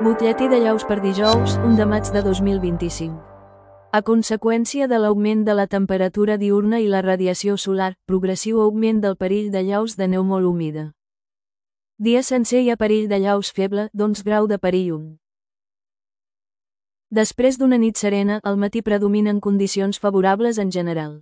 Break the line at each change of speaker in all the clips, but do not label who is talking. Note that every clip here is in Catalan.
Butlletí de llaus per dijous, 1 de maig de 2025. A conseqüència de l'augment de la temperatura diürna i la radiació solar, progressiu augment del perill de llaus de neu molt humida. Dia sencer hi ha perill de llaus feble, d'11 grau de perill 1. Després d'una nit serena, al matí predominen condicions favorables en general.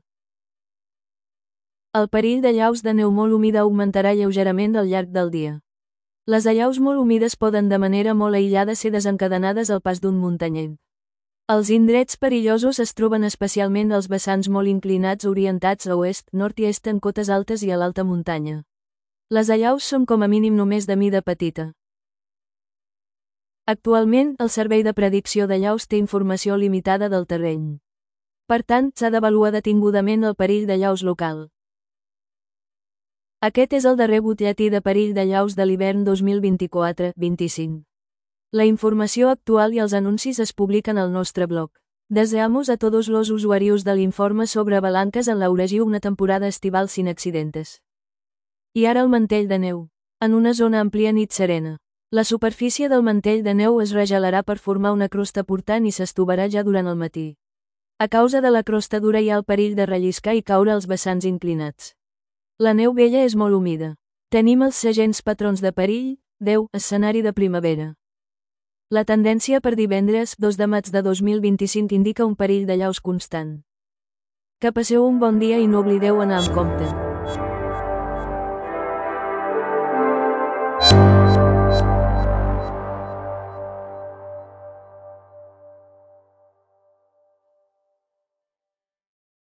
El perill de llaus de neu molt humida augmentarà lleugerament al llarg del dia. Les allaus molt humides poden de manera molt aïllada ser desencadenades al pas d'un muntanyenc. Els indrets perillosos es troben especialment als vessants molt inclinats orientats a oest, nord i est en cotes altes i a l'alta muntanya. Les allaus són com a mínim només de mida petita. Actualment, el Servei de Predicció de Llaus té informació limitada del terreny. Per tant, s'ha d'avaluar detingudament el perill de llaus local. Aquest és el darrer butlletí de perill de llaus de l'hivern 2024-25. La informació actual i els anuncis es publiquen al nostre blog. Deseamos a todos los usuarios del informe sobre avalanques en l'Eurasiu una temporada estival sin accidentes. I ara el mantell de neu. En una zona àmplia nit serena. La superfície del mantell de neu es regelarà per formar una crosta portant i s'estovarà ja durant el matí. A causa de la crosta dura hi ha el perill de relliscar i caure als vessants inclinats. La neu vella és molt humida. Tenim els segents patrons de perill, 10, escenari de primavera. La tendència per divendres, 2 de maig de 2025 indica un perill de llaus constant. Que passeu un bon dia i no oblideu anar amb compte.